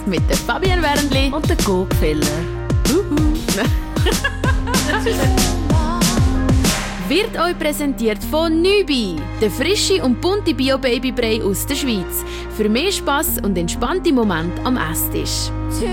mit der Fabienne Wernli und der Gogfeller. Wird euch präsentiert von Nübi, der frische und bunte Bio-Babybrei aus der Schweiz. Für mehr Spass und entspannte Momente am Esstisch.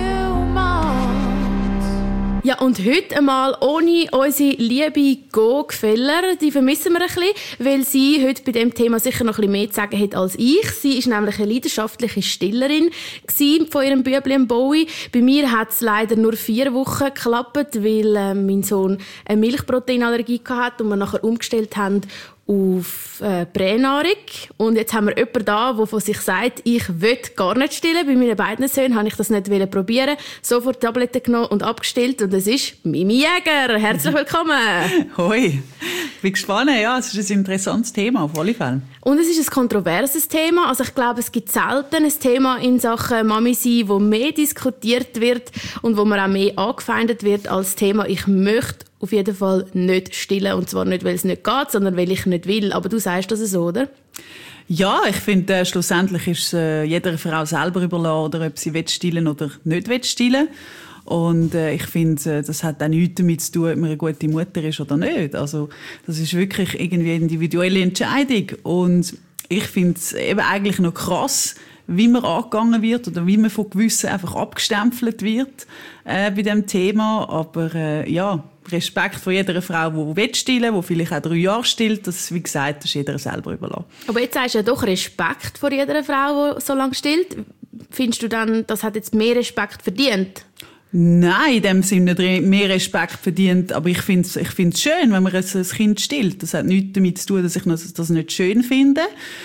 Ja, und heute einmal ohne unsere liebe Gogfeller. Die vermissen wir ein bisschen, weil sie heute bei diesem Thema sicher noch ein bisschen mehr zu sagen hat als ich. Sie ist nämlich eine leidenschaftliche Stillerin von ihrem Bübli Bowie. Bei mir hat es leider nur 4 Wochen geklappt, weil mein Sohn eine Milchproteinallergie hatte und wir nachher umgestellt haben auf Pränahrung. Und jetzt haben wir jemanden da, der von sich sagt, ich will gar nicht stillen. Bei meinen beiden Söhnen habe ich das nicht probieren. Sofort Tabletten genommen und abgestillt. Und es ist Mimi Jäger. Herzlich willkommen. Hoi. Ich bin gespannt. Ja, es ist ein interessantes Thema, auf alle Fälle. Und es ist ein kontroverses Thema. Also ich glaube, es gibt selten ein Thema in Sachen Mami sein, wo mehr diskutiert wird und wo man auch mehr angefeindet wird als Thema «Ich möchte auf jeden Fall nicht stillen». Und zwar nicht, weil es nicht geht, sondern weil ich nicht will. Aber du sagst das so, oder? Ja, ich finde, schlussendlich ist es jeder Frau selber überlassen, oder ob sie stillen oder nicht stillen. Und ich finde, das hat auch nichts damit zu tun, ob man eine gute Mutter ist oder nicht. Also das ist wirklich irgendwie eine individuelle Entscheidung. Und ich finde es eben eigentlich noch krass, wie man angegangen wird oder wie man von Gewissen einfach abgestempelt wird bei diesem Thema. Aber ja, Respekt vor jeder Frau, die stillen will, die vielleicht auch 3 Jahre stillt. Das, wie gesagt, ist jeder selber überlassen. Aber jetzt sagst du ja doch Respekt vor jeder Frau, die so lange stillt. Findest du dann, das hat jetzt mehr Respekt verdient? Nein, in dem Sinne nicht mehr Respekt verdient. Aber ich finde es schön, wenn man ein Kind stillt. Das hat nichts damit zu tun, dass ich das nicht schön finde.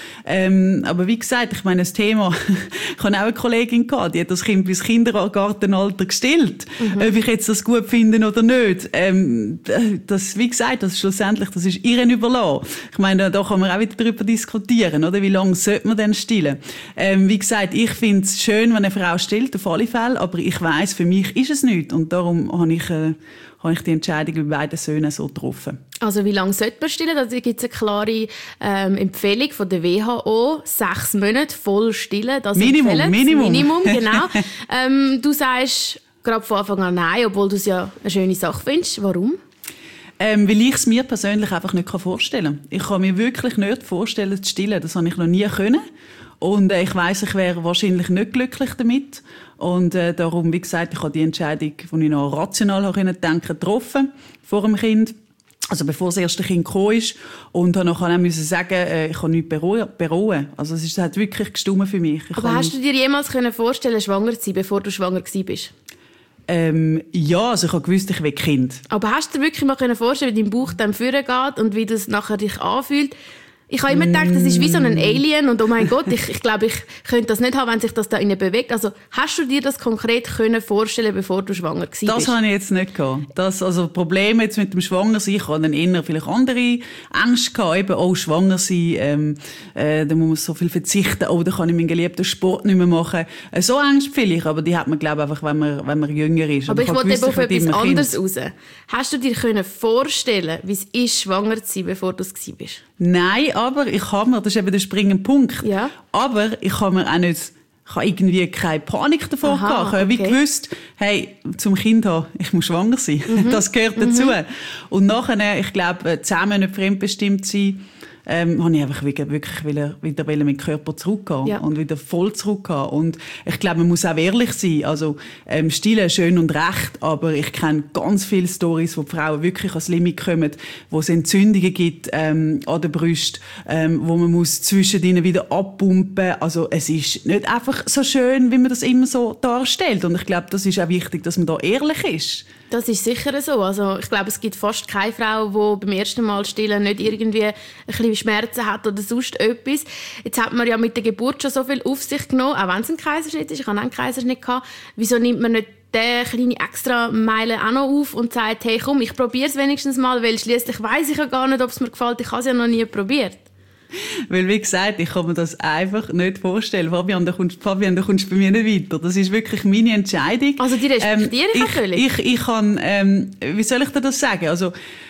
Aber wie gesagt, ich meine, das Thema, ich habe auch eine Kollegin gehabt, die hat das Kind bis Kindergartenalter gestillt. Ob ich jetzt das gut finde oder nicht. Das, wie gesagt, das ist schlussendlich, das ist ihr überlassen. Ich meine, da kann man auch wieder darüber diskutieren, oder? Wie lange sollte man denn stillen? Wie gesagt, ich finde es schön, wenn eine Frau stillt, auf alle Fälle, aber ich weiss, für mich ist es nicht. Und darum habe ich die Entscheidung bei beiden Söhnen so getroffen. Also wie lange sollte man stillen? Da gibt es eine klare Empfehlung von der WHO. 6 Monate voll stillen. Das Minimum, genau. Du sagst gerade von Anfang an nein, obwohl du es ja eine schöne Sache findest. Warum? Weil ich es mir persönlich einfach nicht vorstellen kann. Ich kann mir wirklich nicht vorstellen, zu stillen. Das habe ich noch nie können. Und ich weiss, ich wäre wahrscheinlich nicht glücklich damit. Und darum, wie gesagt, ich habe die Entscheidung, die ich noch rational denken getroffen vor dem Kind. Also bevor das erste Kind gekommen ist. Und habe nachher auch sagen, ich kann nichts bereuen. Also es hat wirklich gestimmt für mich. Aber hast du dir jemals vorstellen, schwanger zu sein, bevor du schwanger warst? Ja, also ich habe gewusst, ich will Kind. Aber hast du dir wirklich mal vorstellen, wie dein Bauch dann führen geht und wie das nachher dich anfühlt? Ich habe immer gedacht, das ist wie so ein Alien und oh mein Gott, ich glaube, ich könnte das nicht haben, wenn sich das da innen bewegt. Also hast du dir das konkret vorstellen, bevor du schwanger warst? Das habe ich jetzt nicht gehabt. Also Probleme jetzt mit dem Schwangersein, ich hatte dann eher vielleicht andere Ängste gehabt, eben schwanger sein, da muss man so viel verzichten, da kann ich meinen geliebten Sport nicht mehr machen. So Ängste vielleicht, aber die hat man, glaube ich, einfach, wenn man jünger ist. Aber ich wollte eben auf etwas anderes raus. Hast du dir vorstellen, wie es ist, schwanger zu sein, bevor du es warst? Nein, aber ich habe mir, das ist eben der springende Punkt, ja. Aber ich habe mir auch nicht, ich habe irgendwie keine Panik davor gehabt. Ich habe wie gewusst, hey, zum Kind haben, ich muss schwanger sein. Das gehört dazu. Und nachher, ich glaube, 10 Monate fremdbestimmt sein, habe ich einfach wirklich wieder mit dem Körper zurückgehen und wieder voll zurückgehen. Und ich glaube, man muss auch ehrlich sein. Also, stillen schön und recht, aber ich kenne ganz viele Storys, wo die Frauen wirklich ans Limit kommen, wo es Entzündungen gibt an der Brust, wo man muss zwischen ihnen wieder abpumpen. Also es ist nicht einfach so schön, wie man das immer so darstellt. Und ich glaube, das ist auch wichtig, dass man da ehrlich ist. Das ist sicher so. Also ich glaube, es gibt fast keine Frau, die beim ersten Mal stillen nicht irgendwie ein bisschen Schmerzen hat oder sonst etwas. Jetzt hat man ja mit der Geburt schon so viel auf sich genommen, auch wenn es ein Kaiserschnitt ist. Ich hatte einen Kaiserschnitt gehabt. Wieso nimmt man nicht diese kleine extra Meile auch noch auf und sagt, hey komm, ich probiere es wenigstens mal, weil schliesslich weiss ich ja gar nicht, ob es mir gefällt. Ich habe es ja noch nie probiert. Weil, wie gesagt, ich kann mir das einfach nicht vorstellen. Fabian, da kommst du bei mir nicht weiter. Das ist wirklich meine Entscheidung. Also die respektiere ich völlig. Ich kann, wie soll ich dir das sagen? Also,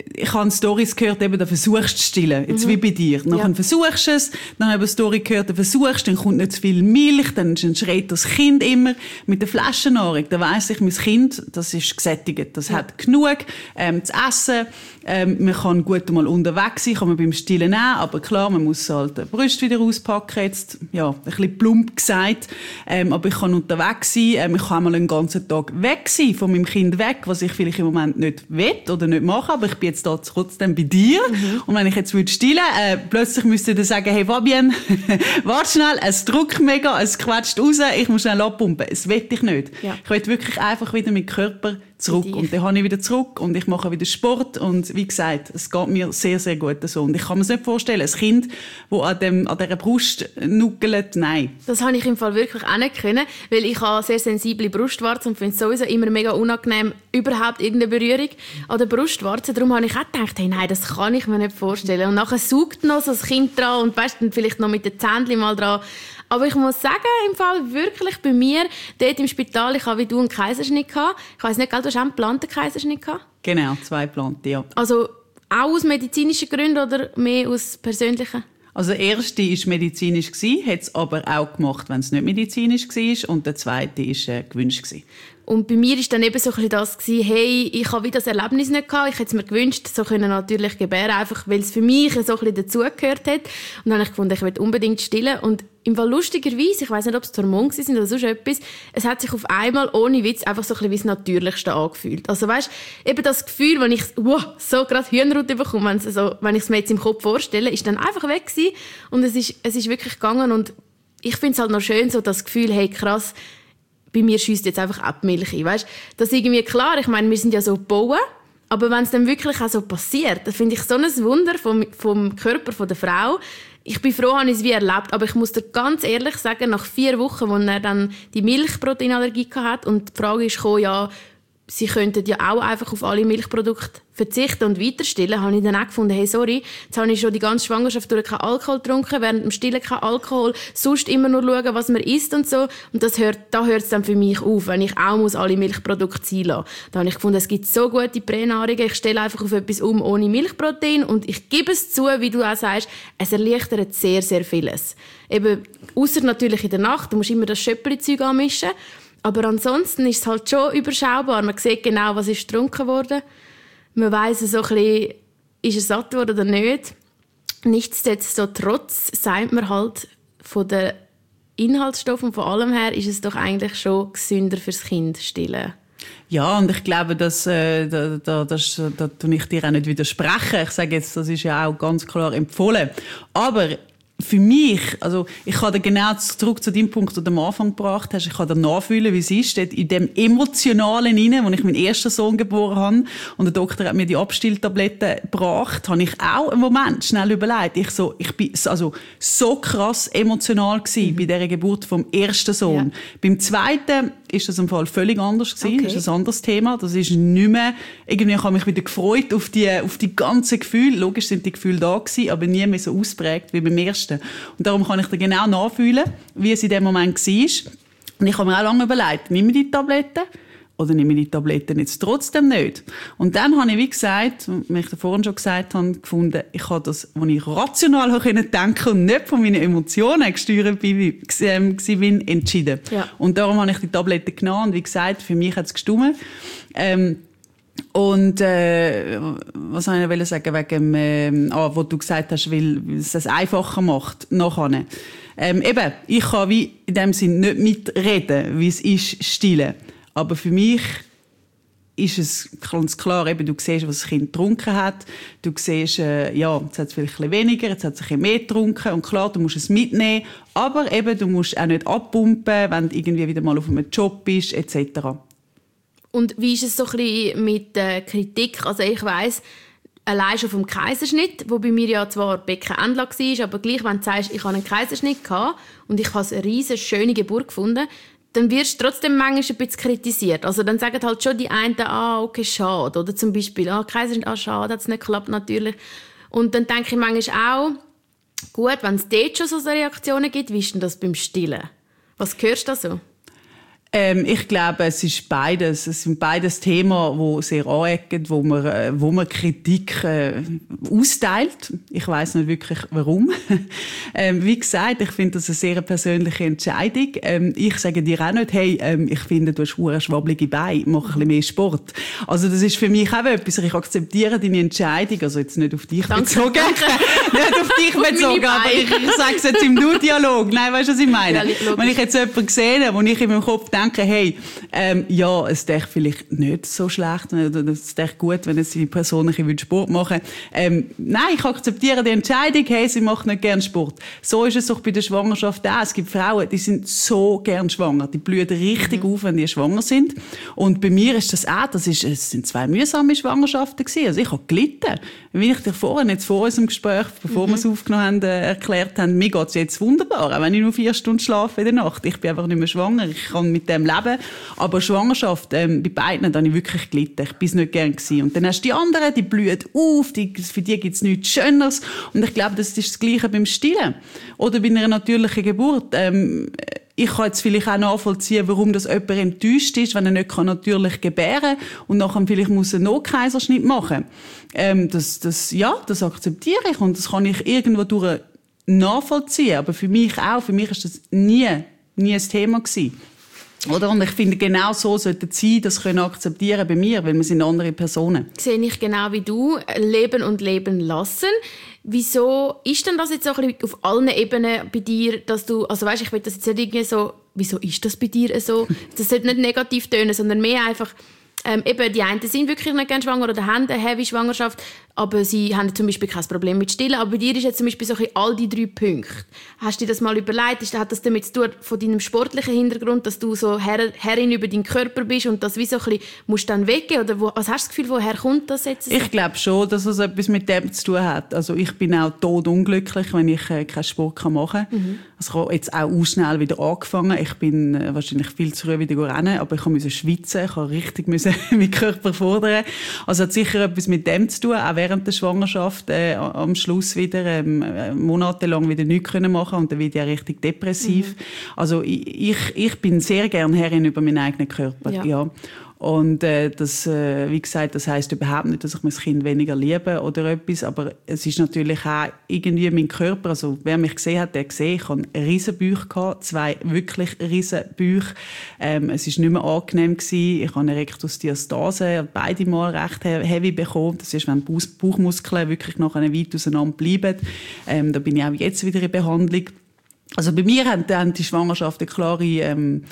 ich habe Storys gehört, eben, da versuchst du zu stillen. Jetzt wie bei dir. Dann versuchst du es, dann habe ich eine Story gehört, dann versuchst du, dann kommt nicht zu viel Milch, dann schreit das Kind immer mit der Flaschennahrung. Da weiss ich, mein Kind, das ist gesättigt. Das hat genug zu essen. Man kann gut mal unterwegs sein, kann man beim Stillen nehmen, aber klar, man muss halt die Brüste wieder auspacken, jetzt, ja, ein bisschen plump gesagt. Aber ich kann unterwegs sein, ich kann mal einen ganzen Tag weg sein, von meinem Kind weg, was ich vielleicht im Moment nicht will oder nicht mache, aber ich bin jetzt da trotzdem bei dir. Und wenn ich jetzt stillen würde, plötzlich müsste ich dann sagen, hey Fabienne, warte schnell, es drückt mega, es quetscht raus, ich muss schnell abpumpen. Das will ich nicht. Ja. Ich will wirklich einfach wieder meinen Körper zurück. Und dann habe ich wieder zurück und ich mache wieder Sport und wie gesagt, es geht mir sehr, sehr gut so. Und ich kann mir das nicht vorstellen, ein Kind, das an dieser Brust nuckelt, nein. Das habe ich im Fall wirklich auch nicht können, weil ich habe sehr sensible Brustwarzen und finde es sowieso immer mega unangenehm, überhaupt irgendeine Berührung an der Brustwarze. Darum habe ich auch gedacht, hey, nein, das kann ich mir nicht vorstellen. Und nachher saugt noch so das Kind dran und weißt, dann vielleicht noch mit den Zähnchen mal dran. Aber ich muss sagen, im Fall wirklich bei mir, dort im Spital, ich habe wie du einen Kaiserschnitt gehabt. Ich weiss nicht, du hast auch einen geplanten Kaiserschnitt gehabt? Genau, 2 geplante, ja. Also auch aus medizinischen Gründen oder mehr aus persönlichen? Also der erste war medizinisch, hat es aber auch gemacht, wenn es nicht medizinisch war. Und der zweite war gewünscht. Und bei mir war dann eben so ein bisschen das, hey, ich habe das Erlebnis nicht gehabt. Ich hätte es mir gewünscht, so können natürlich gebären, einfach weil es für mich so ein bisschen dazugehört hat. Und dann habe ich gefunden, ich will unbedingt stillen. Und im Fall lustigerweise, ich weiss nicht, ob es die Hormone sind oder sonst etwas, es hat sich auf einmal ohne Witz einfach so ein bisschen wie das Natürlichste angefühlt. Also weißt, eben das Gefühl, wenn ich so gerade Hühnerhaut bekomme, wenn ich es mir jetzt im Kopf vorstelle, ist dann einfach weg gewesen. Und es ist wirklich gegangen. Und ich finde es halt noch schön, so das Gefühl, hey krass, bei mir schiesst jetzt einfach auch die Milch ein. Weißt? Das ist irgendwie klar, ich meine, wir sind ja so gebaut, aber wenn es dann wirklich auch so passiert, dann finde ich so ein Wunder vom Körper der Frau. Ich bin froh, habe ich es wie erlebt, aber ich muss dir ganz ehrlich sagen, nach 4 Wochen, wo er dann die Milchproteinallergie hatte und die Frage ist gekommen, ja, sie könnten ja auch einfach auf alle Milchprodukte verzichten und weiter stillen, habe ich dann auch gefunden, hey, sorry, jetzt habe ich schon die ganze Schwangerschaft durch keinen Alkohol getrunken, während dem Stillen kein Alkohol, sonst immer nur schauen, was man isst und so. Und da hört es dann für mich auf, wenn ich auch alle Milchprodukte sein lassen muss. Da habe ich gefunden, es gibt so gute Pränahrungen, ich stelle einfach auf etwas ohne Milchprotein und ich gebe es zu, wie du auch sagst, es erleichtert sehr, sehr vieles. Eben, ausser natürlich in der Nacht, du musst immer das Schöppli-Zeug anmischen. Aber ansonsten ist es halt schon überschaubar. Man sieht genau, was ist getrunken worden. Man weiss so ein bisschen, ist er satt worden oder nicht. Nichtsdestotrotz sagt man halt, von den Inhaltsstoffen und von allem her ist es doch eigentlich schon gesünder fürs Kind stillen. Ja, und ich glaube, da tue ich dir auch nicht widersprechen. Ich sage jetzt, das ist ja auch ganz klar empfohlen. Aber für mich, also ich kann dir genau zurück zu dem Punkt, den du am Anfang gebracht hast, ich kann dir nachfühlen, wie es ist, dort in dem Emotionalen rein, wo ich meinen ersten Sohn geboren habe und der Doktor hat mir die Abstilltabletten gebracht, habe ich auch einen Moment schnell überlegt. Ich bin also so krass emotional gewesen bei dieser Geburt vom ersten Sohn. Ja. Beim zweiten ist das im Fall völlig anders gewesen. Okay. Das ist ein anderes Thema. Das ist nicht mehr, irgendwie habe ich mich wieder gefreut auf die ganzen Gefühle. Logisch sind die Gefühle da gewesen, aber nie mehr so ausprägt wie beim ersten. Und darum kann ich dir genau nachfühlen, wie es in dem Moment war. Und ich habe mir auch lange überlegt, nehme ich die Tabletten oder nehme ich die Tabletten jetzt trotzdem nicht? Und dann habe ich, wie gesagt, wie ich vorhin schon gesagt habe, gefunden, ich habe das, was ich rational denken konnte und nicht von meinen Emotionen gesteuert bin, entschieden. Ja. Und darum habe ich die Tabletten genommen und wie gesagt, für mich hat es gestimmt. Und was soll ich sagen wegen wo du gesagt hast, weil es es einfacher macht nachher. Eben, ich kann wie in dem Sinn nicht mitreden, wie es ist stillen. Aber für mich ist es ganz klar, eben, du siehst, was das Kind getrunken hat. Du siehst, ja, jetzt hat es vielleicht ein bisschen weniger, jetzt hat es ein bisschen mehr getrunken. Und klar, du musst es mitnehmen. Aber eben, du musst auch nicht abpumpen, wenn du irgendwie wieder mal auf einem Job bist, etc. Und wie ist es so ein bisschen mit der Kritik? Also ich weiss, allein schon vom Kaiserschnitt, wo bei mir ja zwar Beckenendlage war, aber gleich, wenn du sagst, ich hatte einen Kaiserschnitt gehabt und ich habe eine riesige, schöne Geburt gefunden, dann wirst du trotzdem manchmal ein bisschen kritisiert. Also dann sagen halt schon die einen, okay, schade. Oder zum Beispiel, Kaiserschnitt, schade, hat es nicht geklappt, natürlich. Und dann denke ich manchmal auch, gut, wenn es dort schon so Reaktionen gibt, wie ist denn das beim Stillen? Was hörst du da so? Ich glaube, es ist beides. Es sind beides Themen, die sehr anecken, wo man Kritik austeilt. Ich weiss nicht wirklich, warum. Wie gesagt, ich finde das eine sehr persönliche Entscheidung. Ich sage dir auch nicht, hey, ich finde, du hast verdammt schwabbelige Beine, mach ein bisschen mehr Sport. Also das ist für mich auch etwas. Ich akzeptiere deine Entscheidung, also jetzt nicht auf dich bezogen. Nicht auf dich bezogen, aber ich sage es jetzt im Du-Dialog. Nein, weißt du, was ich meine? Ja, wenn ich jetzt jemanden sehe, wo ich in meinem Kopf denke, hey, ja, es ist vielleicht nicht so schlecht, oder es ist gut, wenn jetzt die Person ein bisschen Sport machen will. Nein, ich akzeptiere die Entscheidung, hey, sie macht nicht gern Sport. So ist es auch bei der Schwangerschaft auch. Es gibt Frauen, die sind so gern schwanger, die blühen richtig auf, wenn die schwanger sind. Und bei mir ist das auch, es sind 2 mühsame Schwangerschaften gewesen. Also ich habe gelitten. Wie ich dir vorhin, jetzt vor unserem Gespräch, bevor wir es aufgenommen haben, erklärt haben, mir geht's jetzt wunderbar, auch wenn ich nur 4 Stunden schlafe in der Nacht. Ich bin einfach nicht mehr schwanger, ich kann mit dem leben. Aber Schwangerschaft, bei beiden, da habe ich wirklich gelitten. Ich bin es nicht gern gewesen. Und dann hast du die anderen, die blühen auf, für die gibt es nichts Schöneres. Und ich glaube, das ist das Gleiche beim Stillen. Oder bei einer natürlichen Geburt. Ich kann jetzt vielleicht auch nachvollziehen, warum das jemand enttäuscht ist, wenn er nicht natürlich gebären kann und nachher vielleicht muss einen Notkaiserschnitt machen. Das akzeptiere ich und das kann ich irgendwo durch nachvollziehen. Aber für mich ist das nie ein Thema gewesen. Oder? Und ich finde, genau so sollte es sein, das können akzeptieren bei mir, weil wir sind andere Personen. Sehe ich genau wie du, leben und leben lassen. Wieso ist denn das jetzt so ein bisschen auf allen Ebenen bei dir, dass du, also weißt, ich will das jetzt nicht irgendwie so, wieso ist das bei dir so? Das sollte nicht negativ tönen, sondern mehr einfach, eben die einen sind wirklich nicht gerne schwanger oder haben eine heavy Schwangerschaft, aber sie haben zum Beispiel kein Problem mit Stillen. Aber bei dir ist jetzt zum Beispiel so all die 3 Punkte. Hast du dir das mal überlegt? Hat das damit zu tun, von deinem sportlichen Hintergrund, dass du so Herrin über deinen Körper bist und das wie so ein bisschen musst dann weggehen? Oder was hast du das Gefühl, woher kommt das jetzt? Ich glaube schon, dass es etwas mit dem zu tun hat. Also ich bin auch todunglücklich, wenn ich keinen Sport machen kann. Also ich habe jetzt auch schnell wieder angefangen. Ich bin wahrscheinlich viel zu früh wieder rennen, aber ich musste schwitzen. Ich musste richtig meinen Körper fordern. Also es hat sicher etwas mit dem zu tun, auch während der Schwangerschaft am Schluss wieder monatelang wieder nichts machen und dann wird ja richtig depressiv. Also ich bin sehr gern Herrin über meinen eigenen Körper. Ja. Und wie gesagt, das heisst überhaupt nicht, dass ich mein Kind weniger liebe oder etwas, aber es ist natürlich auch irgendwie mein Körper, also wer mich gesehen hat, der gesehen, ich hatte riesen Bauch gehabt, 2 wirklich riesen Bäuche. Es ist nicht mehr angenehm gewesen. Ich habe eine Rektusdiastase, beide Mal recht heavy bekommen. Das ist, wenn die Bauchmuskeln wirklich nachher weit auseinander bleiben. Da bin ich auch jetzt wieder in Behandlung. Also bei mir haben die Schwangerschaften klare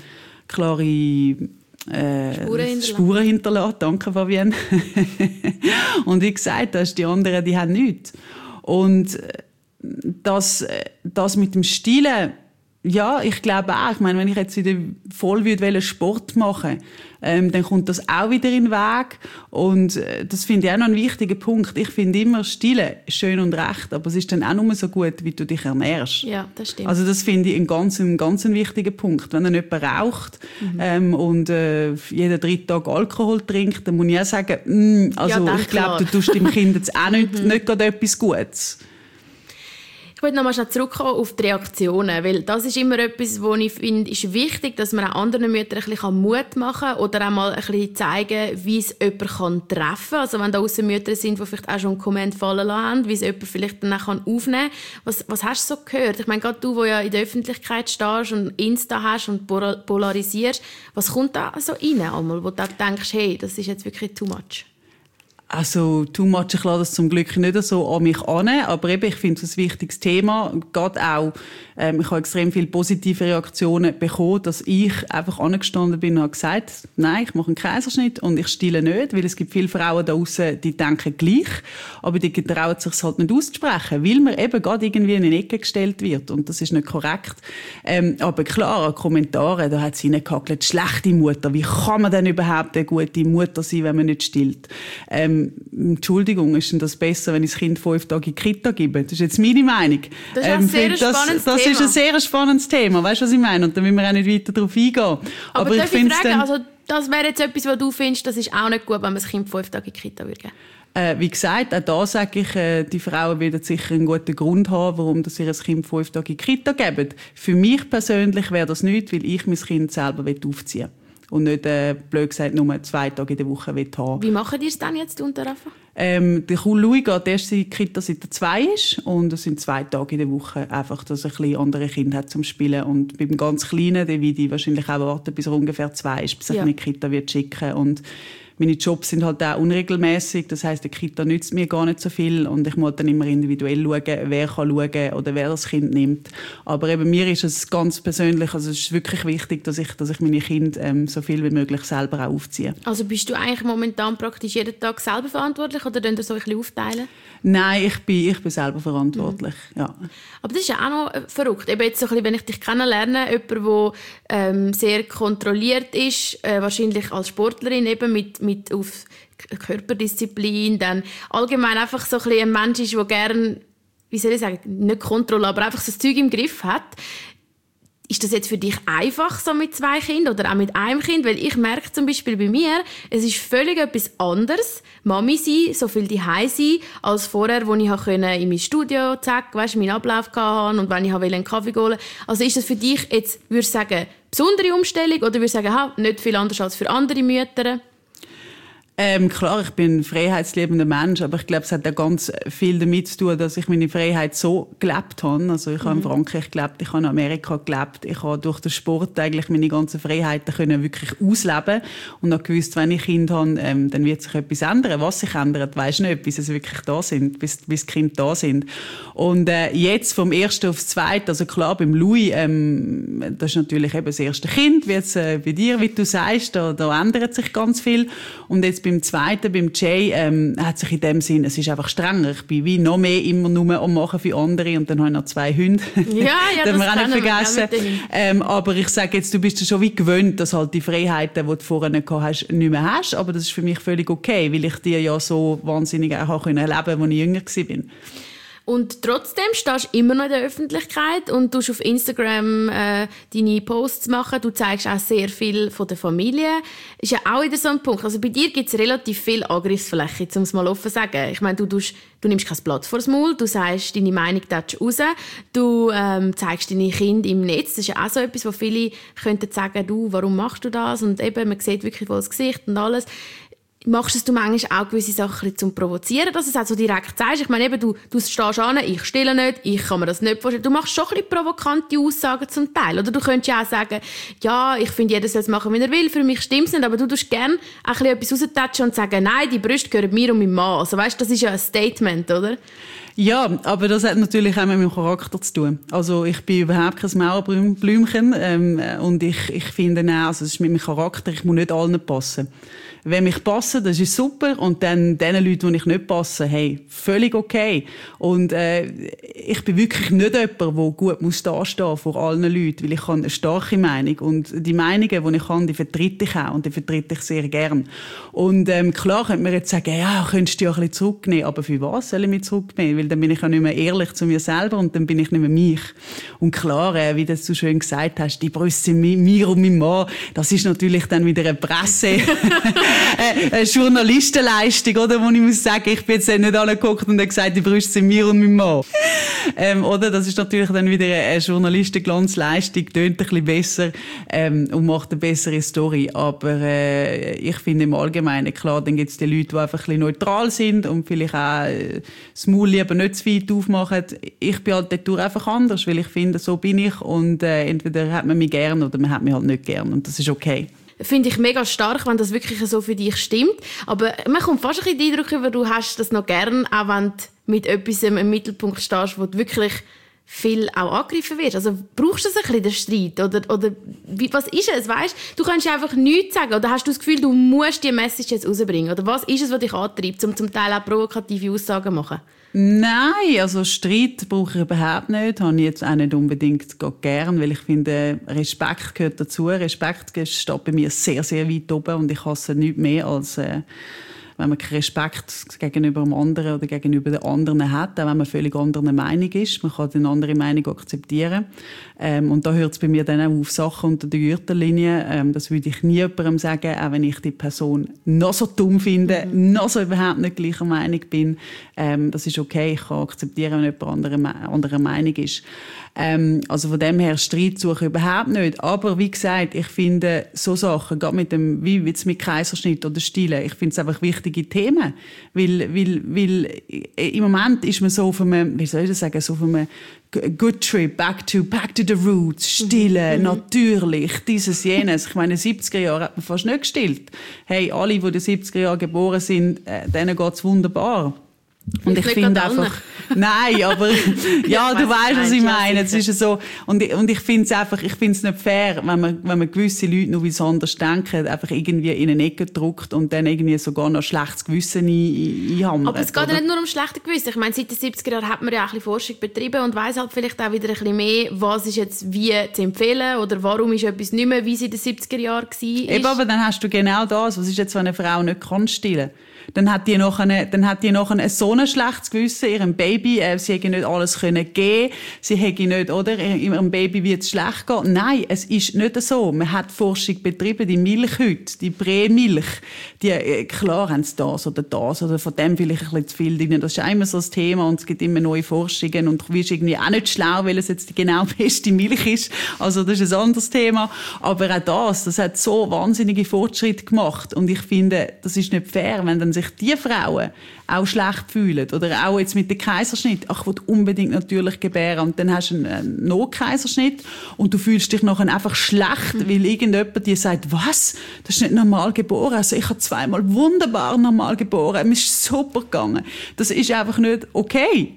Spuren hinterlassen. Danke, Fabienne. Und wie gesagt, die anderen, die haben nichts. Und das mit dem Stillen, ja, ich glaube auch. Ich meine, wenn ich jetzt wieder voll Sport machen will, dann kommt das auch wieder in den Weg. Und das finde ich auch noch ein wichtiger Punkt. Ich finde immer, Stillen ist schön und recht, aber es ist dann auch nur so gut, wie du dich ernährst. Ja, das stimmt. Also das finde ich einen ganz wichtigen Punkt. Wenn dann jemand raucht und jeden 3. Tag Alkohol trinkt, dann muss ich auch sagen, ich glaube, du tust deinem Kind jetzt auch nicht gerade etwas Gutes. Ich wollte noch mal schnell zurückkommen auf die Reaktionen, weil das ist immer etwas, wo ich finde, ist wichtig, dass man auch anderen Müttern ein bisschen Mut machen kann oder auch mal ein bisschen zeigen, wie es jemand treffen kann. Also wenn da aussen Mütter sind, die vielleicht auch schon einen Comment fallen lassen haben, wie es jemand vielleicht dann auch aufnehmen kann. Was hast du so gehört? Ich meine, gerade du, der ja in der Öffentlichkeit stehst und Insta hast und polarisierst, was kommt da so rein einmal, wo du denkst, hey, das ist jetzt wirklich too much? Also, too much, ich lasse das zum Glück nicht so an mich an, aber eben, ich finde es ein wichtiges Thema. Gerade auch, ich habe extrem viele positive Reaktionen bekommen, dass ich einfach angestanden bin und habe gesagt, nein, ich mache einen Kaiserschnitt und ich stille nicht, weil es gibt viele Frauen da draussen, die denken gleich, aber die getrauen sich es halt nicht auszusprechen, weil man eben gerade irgendwie in eine Ecke gestellt wird und das ist nicht korrekt. Aber klar, an Kommentaren, da hat es reingehackt, schlechte Mutter, wie kann man denn überhaupt eine gute Mutter sein, wenn man nicht stillt? Entschuldigung, ist denn das besser, wenn ich das Kind 5 Tage in die Kita gebe? Das ist jetzt meine Meinung. Das ist ein sehr spannendes Thema. Das ist ein sehr spannendes Thema, weißt du, was ich meine? Und da müssen wir auch nicht weiter darauf eingehen. Aber darf ich fragen, also das wäre jetzt etwas, was du findest, das ist auch nicht gut, wenn man das Kind 5 Tage in die Kita würde geben? Wie gesagt, auch da sage ich, die Frauen werden sicher einen guten Grund haben, warum sie ihr Kind 5 Tage in die Kita geben. Für mich persönlich wäre das nichts, weil ich mein Kind selber aufziehen will. Und nicht, blöd gesagt, nur 2 Tage in der Woche haben. Wie machen die es dann jetzt unter Rafa? Der Louis geht erst in die Kita, seit er 2 ist. Und es sind 2 Tage in der Woche, einfach, dass er ein bisschen andere Kinder hat zum Spielen. Und beim ganz Kleinen, der will ich wahrscheinlich auch warten, bis er ungefähr 2 ist, bis ich in die Kita wird schicken. Und meine Jobs sind halt auch unregelmäßig. Das heisst, die Kita nützt mir gar nicht so viel. Und ich muss dann immer individuell schauen, wer kann schauen oder wer das Kind nimmt. Aber eben mir ist es ganz persönlich, also es ist wirklich wichtig, dass ich meine Kinder so viel wie möglich selber auch aufziehe. Also bist du eigentlich momentan praktisch jeden Tag selber verantwortlich oder könnt ihr so ein bisschen aufteilen? Nein, ich bin selber verantwortlich, ja. Aber das ist ja auch noch verrückt. Eben jetzt so ein bisschen, wenn ich dich kennenlerne, jemand, der sehr kontrolliert ist, wahrscheinlich als Sportlerin eben mit auf Körperdisziplin, dann allgemein einfach so ein bisschen ein Mensch ist, der gerne, wie soll ich sagen, nicht Kontrolle, aber einfach so das Zeug im Griff hat. Ist das jetzt für dich einfach so mit 2 Kindern oder auch mit einem Kind? Weil ich merke zum Beispiel bei mir, es ist völlig etwas anderes, Mami sein, so viel daheim sein, als vorher, wo ich in mein Studio meinen Ablauf hatte und wenn ich einen Kaffee holen wollte. Also ist das für dich jetzt, würdest du sagen, besondere Umstellung oder würdest du sagen, nicht viel anders als für andere Mütter? Klar, ich bin ein freiheitsliebender Mensch, aber ich glaube, es hat auch ganz viel damit zu tun, dass ich meine Freiheit so gelebt habe. Also ich habe in Frankreich gelebt, ich habe in Amerika gelebt, ich habe durch den Sport eigentlich meine ganzen Freiheiten können wirklich ausleben und habe gewusst, wenn ich Kind habe, dann wird sich etwas ändern. Was sich ändert, weiss nicht, bis sie wirklich da sind, bis die Kinder da sind. Und jetzt vom 1. aufs 2., also klar, beim Louis, das ist natürlich eben das erste Kind, wie jetzt bei dir, wie du sagst, da ändert sich ganz viel. Und jetzt beim 2., beim Jay, hat sich in dem Sinn, es ist einfach strenger. Ich bin wie noch mehr immer nur am Machen für andere und dann habe ich noch 2 Hunde. Ja, das das wir auch nicht vergessen. Aber ich sage jetzt, du bist schon wie gewöhnt, dass halt die Freiheiten, die du vorher nicht hast, nicht mehr hast. Aber das ist für mich völlig okay, weil ich die ja so wahnsinnig auch erleben konnte, als ich jünger war. Und trotzdem stehst du immer noch in der Öffentlichkeit und tust auf Instagram deine Posts machen. Du zeigst auch sehr viel von der Familie. Ist ja auch wieder so ein Punkt. Also bei dir gibt es relativ viel Angriffsfläche, um es mal offen zu sagen. Ich meine, du nimmst kein Blatt vors Maul, du sagst deine Meinung raus, du zeigst deine Kinder im Netz. Das ist ja auch so etwas, wo viele könnten sagen, du, warum machst du das? Und eben, man sieht wirklich voll das Gesicht und alles. Machst du manchmal auch gewisse Sachen zum Provozieren, dass du es auch so direkt sagst? Ich meine, eben, du stehst an, ich stille nicht, ich kann mir das nicht vorstellen. Du machst schon ein bisschen provokante Aussagen zum Teil. Oder du könntest ja auch sagen, ja, ich finde, jeder soll es machen, wie er will, für mich stimmt es nicht, aber du tust gerne ein bisschen etwas raustatschen und sagen, nein, die Brüste gehören mir und meinem Mann. Also weißt, das ist ja ein Statement, oder? Ja, aber das hat natürlich auch mit meinem Charakter zu tun. Also ich bin überhaupt kein Mauerblümchen und ich finde auch, also es ist mit meinem Charakter, ich muss nicht allen passen. Wenn mich passen, das ist super und dann den Leuten, die ich nicht passe, hey, völlig okay. Und ich bin wirklich nicht jemand, der gut muss dastehen vor allen Leuten, weil ich habe eine starke Meinung und die Meinungen, die ich habe, die vertrete ich auch und die vertrete ich sehr gern. Und klar könnte man jetzt sagen, ja, könntest du ja ein bisschen zurücknehmen, aber für was soll ich mich zurücknehmen? Weil dann bin ich ja nicht mehr ehrlich zu mir selber und dann bin ich nicht mehr mich. Und klar, wie du so schön gesagt hast, die Brüste sind mir und meinem Mann, das ist natürlich dann wieder eine Presse. Eine Journalistenleistung, oder? Wo ich muss sagen, ich bin jetzt nicht angeguckt und habe gesagt, die Brüste sind mir und meinem Mann. Oder? Das ist natürlich dann wieder eine Journalistenglanzleistung, tönt ein bisschen besser, und macht eine bessere Story. Aber, ich finde im Allgemeinen, klar, dann gibt es die Leute, die einfach ein bisschen neutral sind und vielleicht auch das Maul lieber nicht zu weit aufmachen. Ich bin halt dort einfach anders, weil ich finde, so bin ich und, entweder hat man mich gern oder man hat mich halt nicht gern und das ist okay. Finde ich mega stark, wenn das wirklich so für dich stimmt. Aber man kommt fast ein bisschen den Eindruck über, du hast das noch gern, auch wenn du mit etwas im Mittelpunkt stehst, wo du wirklich viel auch angegriffen wirst. Also brauchst du das ein bisschen, den Streit? Oder was ist es, weißt? Du kannst einfach nichts sagen. Oder hast du das Gefühl, du musst die Message jetzt rausbringen? Oder was ist es, was dich antreibt, um zum Teil auch provokative Aussagen zu machen? Nein, also Streit brauche ich überhaupt nicht. Habe ich jetzt auch nicht unbedingt gern, weil ich finde, Respekt gehört dazu. Respekt steht bei mir sehr, sehr weit oben und ich hasse nichts mehr als wenn man keinen Respekt gegenüber dem anderen oder gegenüber den anderen hat, auch wenn man völlig anderer Meinung ist. Man kann eine andere Meinung akzeptieren. Und da hört es bei mir dann auch auf Sachen unter der Gürtellinie. Das würde ich nie jemandem sagen, auch wenn ich die Person noch so dumm finde, noch so überhaupt nicht gleicher Meinung bin. Das ist okay, ich kann akzeptieren, wenn jemand anderer Meinung ist. Also von dem her Streit suche ich überhaupt nicht. Aber wie gesagt, ich finde so Sachen, gerade mit dem, wie jetzt mit Kaiserschnitt oder Stillen, ich finde es einfach wichtige Themen. Weil im Moment ist man so auf einem, wie soll ich das sagen, so auf einem good trip, back to the roots, stillen, natürlich, dieses, jenes. Ich meine, in den 70er Jahren hat man fast nicht gestillt. Hey, alle, die in den 70er Jahren geboren sind, denen geht's wunderbar. Und ich finde einfach, nein, aber, ja, du weißt, was ich meine. Es ist so, und ich finde es einfach, ich finde es nicht fair, wenn man gewisse Leute nur wie es anders denken, einfach irgendwie in eine Ecke drückt und dann irgendwie sogar noch schlechtes Gewissen einhammert. Aber es geht ja nicht nur um schlechtes Gewissen. Ich meine, seit den 70er Jahren hat man ja auch ein bisschen Forschung betrieben und weiss halt vielleicht auch wieder ein bisschen mehr, was ist jetzt wie zu empfehlen oder warum ist etwas nicht mehr, wie es in den 70er Jahren war. Eben, aber dann hast du genau das. Was ist jetzt, wenn eine Frau nicht kann stillen? Dann hat die nachher so ein schlechtes Gewissen, ihrem Baby, sie hätte nicht alles geben können, sie hätte nicht, oder, ihrem Baby wird es schlecht gehen. Nein, es ist nicht so. Man hat Forschung betrieben, die Milch heute, die Prämilch, klar haben sie das oder von dem vielleicht ein bisschen zu viel drin. Das ist immer so das Thema und es gibt immer neue Forschungen und du wirst irgendwie auch nicht schlau, weil es jetzt die genau beste Milch ist. Also das ist ein anderes Thema. Aber auch das hat so wahnsinnige Fortschritte gemacht und ich finde, das ist nicht fair, wenn dann sich die Frauen auch schlecht fühlen oder auch jetzt mit dem Kaiserschnitt, ach, ich will unbedingt natürlich gebären und dann hast du einen No-Kaiserschnitt und du fühlst dich nachher einfach schlecht, weil irgendjemand dir sagt, was? Das ist nicht normal geboren. Also ich habe 2-mal wunderbar normal geboren. Mir ist super gegangen. Das ist einfach nicht okay.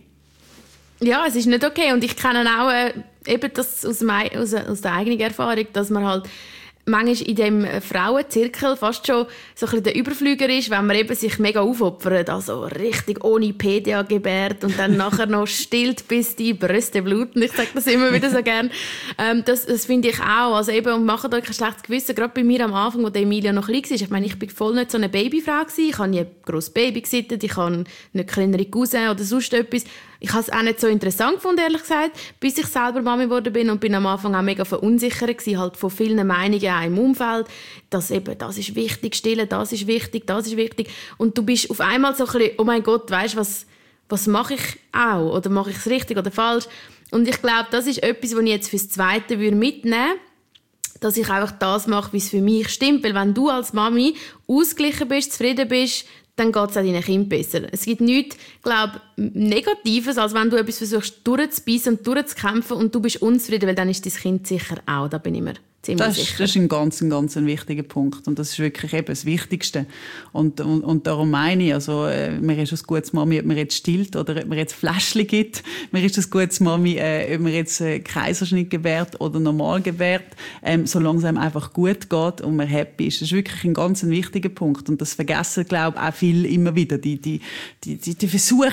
Ja, es ist nicht okay und ich kenne auch eben das aus der eigenen Erfahrung, dass man halt manchmal in diesem Frauenzirkel fast schon so ein bisschen der Überflüger ist, wenn man eben sich mega aufopfert, also richtig ohne PDA gebärt und dann nachher noch stillt, bis die Brüste bluten. Ich sage das immer wieder so gern. Das finde ich auch. Also eben, und macht euch kein schlechtes Gewissen. Gerade bei mir am Anfang, wo der Emilia noch klein war. Ich meine, ich bin voll nicht so eine Babyfrau gewesen. Ich habe nie ein grosses Baby gesittet. Ich habe nicht kleinere Cousin oder sonst etwas. Ich habe es auch nicht so interessant gefunden, ehrlich gesagt, bis ich selber Mami geworden bin und bin am Anfang auch mega verunsichert gewesen, halt von vielen Meinungen auch im Umfeld, dass eben, das ist wichtig, stillen, das ist wichtig, das ist wichtig. Und du bist auf einmal so ein bisschen, oh mein Gott, weisst du, was mache ich auch? Oder mache ich es richtig oder falsch? Und ich glaube, das ist etwas, was ich jetzt fürs Zweite mitnehmen würde, dass ich einfach das mache, wie es für mich stimmt. Weil wenn du als Mami ausgeglichen bist, zufrieden bist, dann geht es auch deinen Kindern besser. Es gibt nichts, glaube Negatives, als wenn du etwas versuchst durchzubeissen und durchzukämpfen und du bist unzufrieden, weil dann ist dein Kind sicher auch. Da bin ich mir ziemlich sicher. Das ist ein ganz wichtiger Punkt und das ist wirklich eben das Wichtigste. Und darum meine ich, also mir ist es gutes Mami, ob man jetzt stillt oder ob man jetzt Fläschchen gibt. Mir ist es gutes Mami, ob man jetzt Kaiserschnitt gebärt oder normal gebärt, solange es einem einfach gut geht und man happy ist. Das ist wirklich ein ganz wichtiger Punkt und das vergessen, glaube ich, auch viele immer wieder. Die versuchen,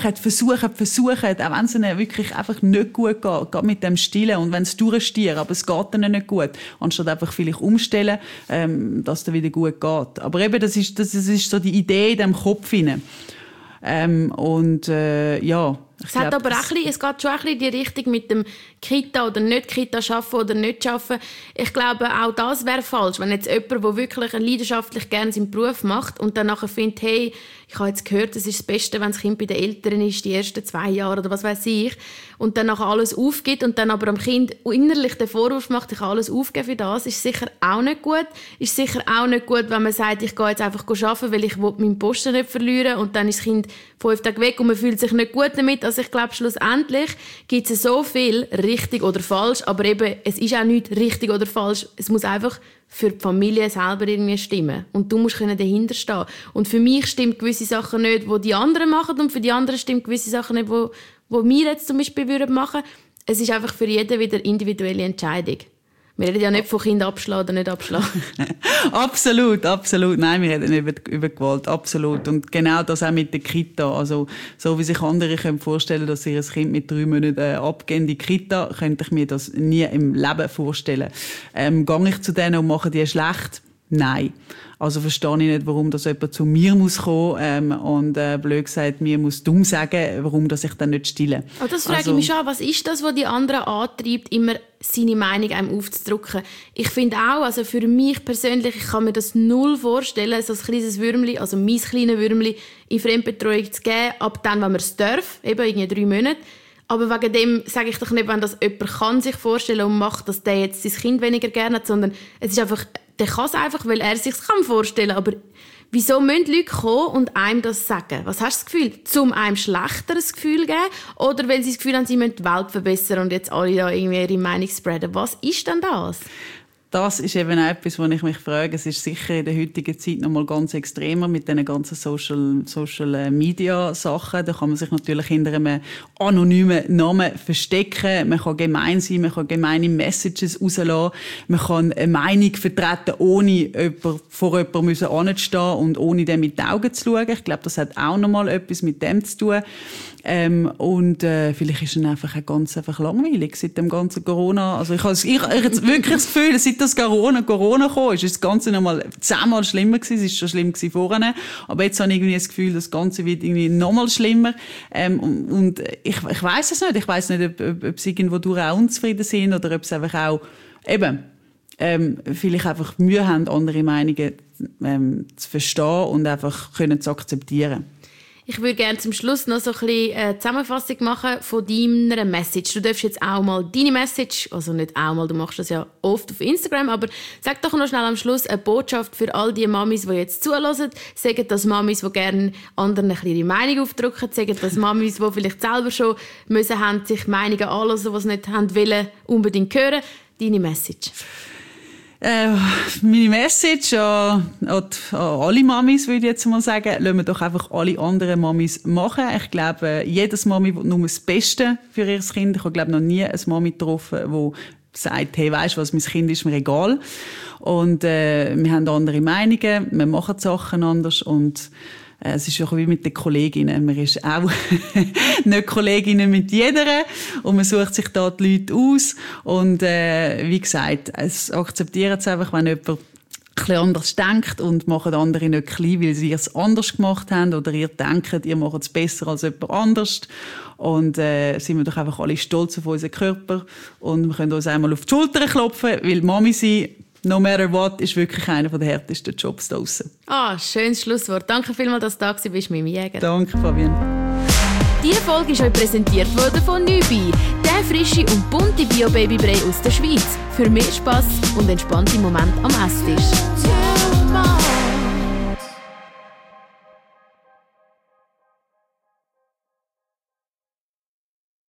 auch wenn es ihnen wirklich einfach nicht gut geht, gerade mit dem Stillen und wenn es durchstieren, aber es geht ihnen nicht gut, anstatt einfach vielleicht umstellen, dass es dann wieder gut geht. Aber eben, das ist so die Idee in diesem Kopf hinein. Ja. Es geht schon ein bisschen in die Richtung mit dem Kita oder nicht Kita schaffen oder nicht schaffen. Ich glaube, auch das wäre falsch, wenn jetzt jemand, der wirklich leidenschaftlich gerne seinen Beruf macht und dann nachher findet, hey, ich habe jetzt gehört, es ist das Beste, wenn das Kind bei den Eltern ist, die ersten 2 Jahre oder was weiß ich, und dann nachher alles aufgibt und dann aber am Kind innerlich den Vorwurf macht, ich habe alles aufgeben für das, ist sicher auch nicht gut. Ist sicher auch nicht gut, wenn man sagt, ich gehe jetzt einfach arbeiten, weil ich meinen Posten nicht verlieren und dann ist das Kind 5 Tage weg und man fühlt sich nicht gut damit. Also ich glaube, schlussendlich gibt es so viel richtig oder falsch, aber eben, es ist auch nicht richtig oder falsch. Es muss einfach für die Familie selber irgendwie stimmen. Und du musst dahinter stehen. Und für mich stimmt gewisse Sachen nicht, die die anderen machen, und für die anderen stimmt gewisse Sachen nicht, die wir jetzt zum Beispiel machen würden. Es ist einfach für jeden wieder individuelle Entscheidung. Wir reden ja nicht von Kindern abschlagen oder nicht abschlagen. Absolut. Nein, wir reden nicht über Gewalt. Absolut. Und genau das auch mit der Kita. Also, so wie sich andere können vorstellen, dass sie ihr Kind mit 3 Monaten abgehen in die Kita, könnte ich mir das nie im Leben vorstellen. Gehe ich zu denen und mache die schlecht? nein. Also verstehe ich nicht, warum das jemand zu mir muss kommen und blöd gesagt, mir muss dumm sagen, warum das ich dann nicht stille. Oh, das frage ich mich schon, was ist das, was die anderen antreibt, immer seine Meinung einem aufzudrücken? Ich finde auch, also für mich persönlich, ich kann mir das null vorstellen, so ein kleines Würmli, also mein kleines Würmli, in Fremdbetreuung zu geben, ab dann, wenn man es darf, eben irgendwie 3 Monate. Aber wegen dem sage ich doch nicht, wenn das jemand kann sich vorstellen und macht, dass der jetzt sein Kind weniger gerne hat, sondern es ist einfach, der kann es einfach, weil er es sich vorstellen kann. Aber wieso müssen Leute kommen und einem das sagen? Was hast du das Gefühl? Zum einem schlechteres Gefühl geben? Oder weil sie das Gefühl haben, sie müssen die Welt verbessern und jetzt alle da irgendwie ihre Meinung spreaden? Was ist denn das? Das ist eben etwas, wo ich mich frage. Es ist sicher in der heutigen Zeit noch mal ganz extremer mit diesen ganzen Social Media Sachen. Da kann man sich natürlich hinter einem anonymen Namen verstecken. Man kann gemein sein, man kann gemeine Messages rauslassen. Man kann eine Meinung vertreten, ohne vor jemandem anzustehen und ohne dem mit den Augen zu schauen. Ich glaube, das hat auch noch mal etwas mit dem zu tun. Vielleicht ist es einfach einfach langweilig seit dem ganzen Corona. Also ich habe jetzt wirklich das Gefühl, seit das Corona kam, ist das Ganze noch mal 10-mal schlimmer gewesen. Es ist schon schlimm gewesen vorher. Aber jetzt habe ich irgendwie das Gefühl, das Ganze wird irgendwie noch mal schlimmer. Ich weiss es nicht. Ich weiss nicht, ob sie irgendwo durch auch unzufrieden sind oder ob sie einfach auch vielleicht einfach Mühe haben, andere Meinungen zu verstehen und einfach können zu akzeptieren. Ich würde gerne zum Schluss noch so ein bisschen eine Zusammenfassung machen von deiner Message. Du darfst jetzt auch mal deine Message, also nicht auch mal, du machst das ja oft auf Instagram, aber sag doch noch schnell am Schluss eine Botschaft für all die Mamis, die jetzt zuhören. Sagen das Mamis, die gerne anderen ein bisschen ihre Meinung aufdrücken. Sagen das Mamis, die vielleicht selber schon müssen haben, sich Meinungen anhören, die sie nicht haben wollen, unbedingt hören. Deine Message. Meine Message an alle Mamis, würde ich jetzt mal sagen, lassen wir doch einfach alle anderen Mamis machen. Ich glaube, jedes Mami will nur das Beste für ihr Kind. Ich habe, glaube noch nie eine Mami getroffen, die sagt, hey, weisst du was, mein Kind ist mir egal. Und wir haben andere Meinungen, wir machen Sachen anders und es ist auch wie mit den Kolleginnen. Man ist auch nicht Kolleginnen mit jeder und man sucht sich da die Leute aus. Und wie gesagt, es akzeptieren es einfach, wenn jemand ein bisschen anders denkt und machen andere nicht klein, weil sie es anders gemacht haben oder ihr denkt, ihr macht es besser als jemand anders. Und sind wir doch einfach alle stolz auf unseren Körper und wir können uns einmal auf die Schulter klopfen, weil Mami sein, no matter what, ist wirklich einer der härtesten Jobs da draussen. Schönes Schlusswort. Danke vielmals, dass du da bist mit dem Jäger. Danke, Fabienne. Diese Folge ist euch präsentiert worden von Nübi, der frische und bunte Bio-Baby-Brei aus der Schweiz. Für mehr Spass und entspannte Momente am Esstisch.